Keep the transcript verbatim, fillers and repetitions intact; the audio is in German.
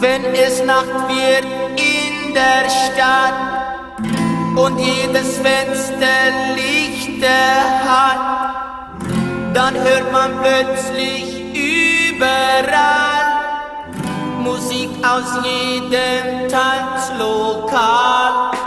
Wenn es Nacht wird in der Stadt und jedes Fenster Lichter hat, dann hört man plötzlich überall Musik aus jedem Tanzlokal.